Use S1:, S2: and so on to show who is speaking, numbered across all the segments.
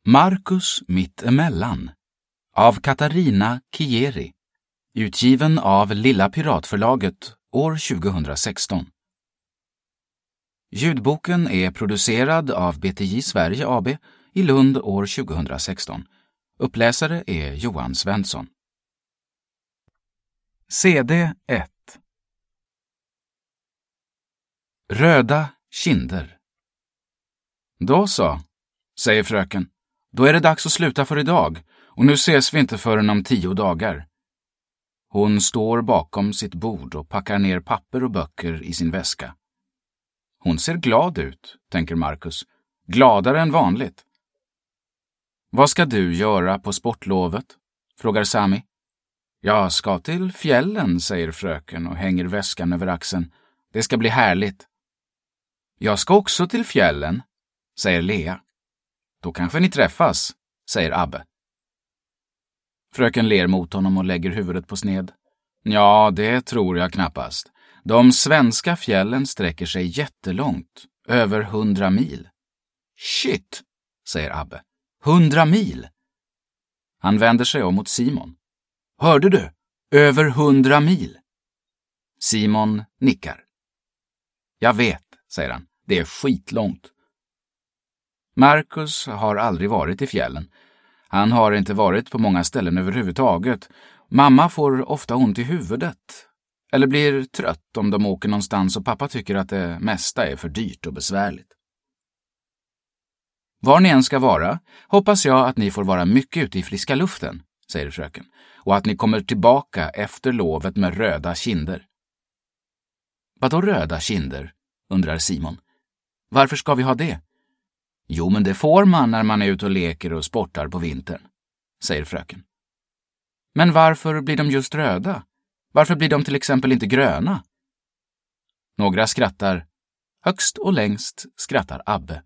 S1: Marcus mittemellan av Katarina Kieri, utgiven av Lilla Piratförlaget år 2016. Ljudboken är producerad av BTJ Sverige AB i Lund år 2016. Uppläsare är Johan Svensson. CD 1. Röda kinder. Då så, säger fröken. Då är det dags att sluta för idag, och nu ses vi inte förrän om 10 dagar. Hon står bakom sitt bord och packar ner papper och böcker i sin väska. Hon ser glad ut, tänker Marcus. Gladare än vanligt. Vad ska du göra på sportlovet? Frågar Sami. Jag ska till fjällen, säger fröken och hänger väskan över axeln. Det ska bli härligt. Jag ska också till fjällen, säger Lea. Då kanske ni träffas, säger Abbe. Fröken ler mot honom och lägger huvudet på sned. Ja, det tror jag knappast. De svenska fjällen sträcker sig jättelångt, över 100 mil. Shit, säger Abbe. 100 mil! Han vänder sig om mot Simon. Hörde du? Över 100 mil! Simon nickar. Jag vet, säger han. Det är skitlångt. Marcus har aldrig varit i fjällen. Han har inte varit på många ställen överhuvudtaget. Mamma får ofta ont i huvudet. Eller blir trött om de åker någonstans och pappa tycker att det mesta är för dyrt och besvärligt. Var ni än ska vara, hoppas jag att ni får vara mycket ute i friska luften, säger fröken. Och att ni kommer tillbaka efter lovet med röda kinder. Vadå röda kinder? Undrar Simon. Varför ska vi ha det? Jo, men det får man när man är ute och leker och sportar på vintern, säger fröken. Men varför blir de just röda? Varför blir de till exempel inte gröna? Några skrattar. Högst och längst skrattar Abbe.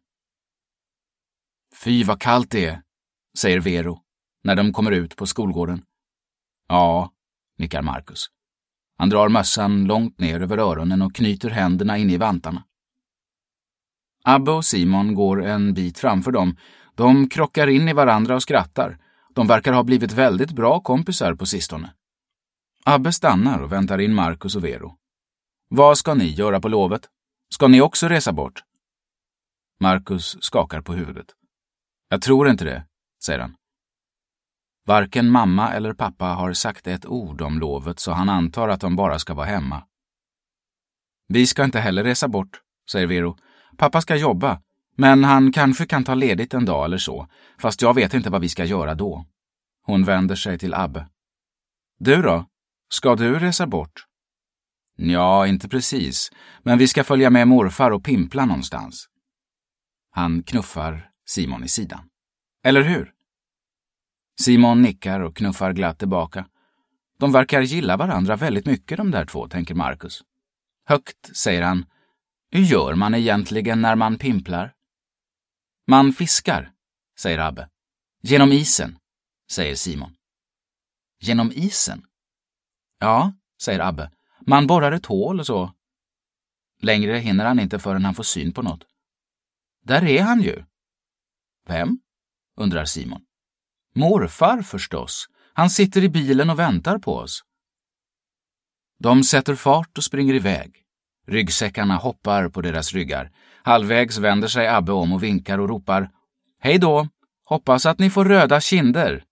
S1: Fy vad kallt det är, säger Vero när de kommer ut på skolgården. Ja, nickar Marcus. Han drar mössan långt ner över öronen och knyter händerna in i vantarna. Abbe och Simon går en bit framför dem. De krockar in i varandra och skrattar. De verkar ha blivit väldigt bra kompisar på sistone. Abbe stannar och väntar in Marcus och Vero. Vad ska ni göra på lovet? Ska ni också resa bort? Marcus skakar på huvudet. Jag tror inte det, säger han. Varken mamma eller pappa har sagt ett ord om lovet, så han antar att de bara ska vara hemma. Vi ska inte heller resa bort, säger Vero. Pappa ska jobba, men han kanske kan ta ledigt en dag eller så, fast jag vet inte vad vi ska göra då. Hon vänder sig till Abbe. Du då? Ska du resa bort? Ja, inte precis, men vi ska följa med morfar och pimpla någonstans. Han knuffar Simon i sidan. Eller hur? Simon nickar och knuffar glatt tillbaka. De verkar gilla varandra väldigt mycket, de där två, tänker Marcus. Högt säger han. Hur gör man egentligen när man pimplar? Man fiskar, säger Abbe. Genom isen, säger Simon. Genom isen? Ja, säger Abbe. Man borrar ett hål och så. Längre hinner han inte förrän han får syn på något. Där är han ju. Vem? Undrar Simon. Morfar förstås. Han sitter i bilen och väntar på oss. De sätter fart och springer iväg. Ryggsäckarna hoppar på deras ryggar. Halvvägs vänder sig Abbe om och vinkar och ropar. Hej då! Hoppas att ni får röda kinder!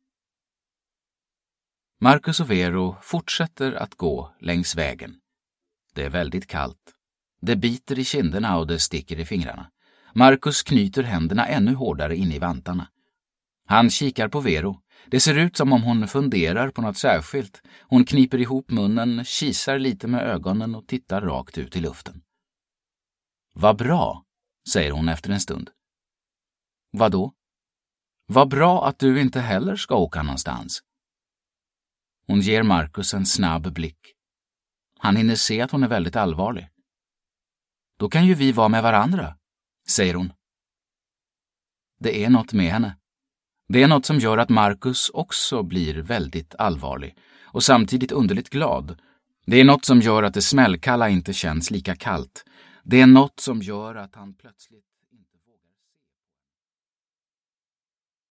S1: Marcus och Vero fortsätter att gå längs vägen. Det är väldigt kallt. Det biter i kinderna och det sticker i fingrarna. Marcus knyter händerna ännu hårdare in i vantarna. Han kikar på Vero. Det ser ut som om hon funderar på något särskilt. Hon kniper ihop munnen, kisar lite med ögonen och tittar rakt ut i luften. Vad bra, säger hon efter en stund. Vadå? Vad bra att du inte heller ska åka någonstans. Hon ger Marcus en snabb blick. Han hinner se att hon är väldigt allvarlig. Då kan ju vi vara med varandra, säger hon. Det är något med henne. Det är något som gör att Marcus också blir väldigt allvarlig och samtidigt underligt glad. Det är något som gör att det smällkalla inte känns lika kallt. Det är något som gör att han plötsligt...